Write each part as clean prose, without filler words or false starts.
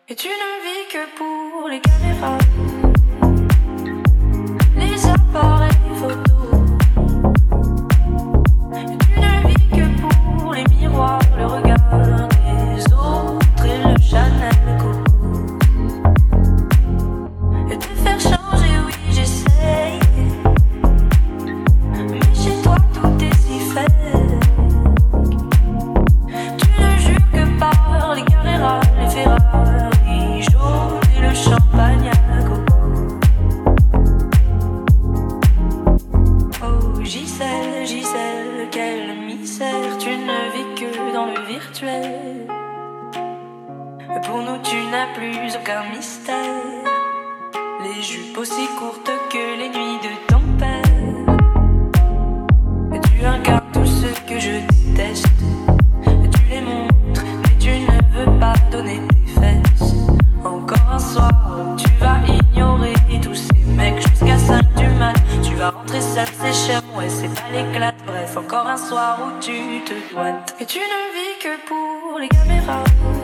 Et tu ne vis que pour les caméras, les appareils photos. Et tu ne vis que pour les miroirs, le regard des autres et le Chanel Coco. Et te faire changer, oui j'essaye, mais chez toi tout est si fake. Tu ne jures que par les Carrera, les Ferrari jaunes et le champagne à coco. Oh Gisèle, quel misère, tu ne vis que dans le virtuel. Pour nous tu n'as plus aucun mystère, les jupes aussi courtes que les nuits de ton père. Et tu incarnes tout ce que je déteste. Tu les montres, mais tu ne veux pas donner tes fesses. Encore un soir, tu vas ignorer tous ces mecs jusqu'à 5 du mat. Tu vas rentrer seul, c'est cher, ouais c'est pas l'éclate. Bref, encore un soir où tu te doites. Et tu ne vis que pour les caméras,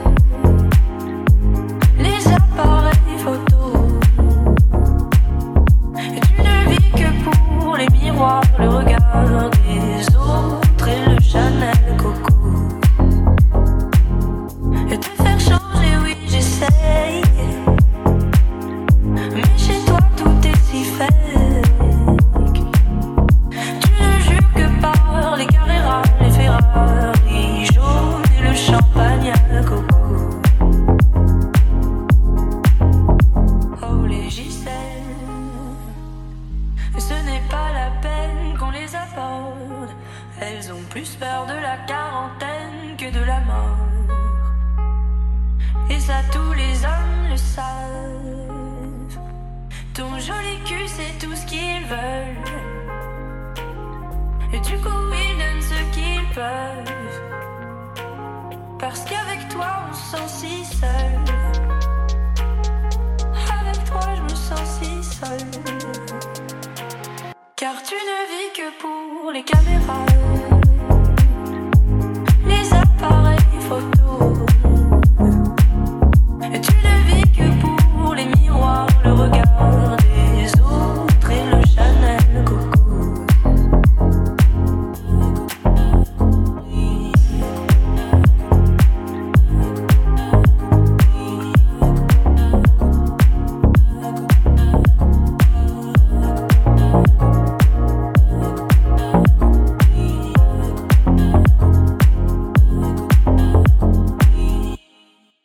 les appareils photos. Et tu ne vis que pour les miroirs, le regard des autres et le Chanel Coco. Et te faire changer, oui j'essaye, mais chez toi tout est si fake. Tu ne jures que par les Carrera, les Ferrari jaunes et le champagne à coco. Oh les Gisèle, ce n'est pas la peine qu'on les aborde. Elles ont plus peur de la quarantaine que de la mort. Et ça tous les hommes le savent. Ton joli cul c'est tout ce qu'ils veulent. Et du coup ils donnent ce qu'ils peuvent. Parce qu'avec toi on se sent si seul. Avec toi je me sens si seul. Car tu ne vis que pour les caméras, les appareils photos.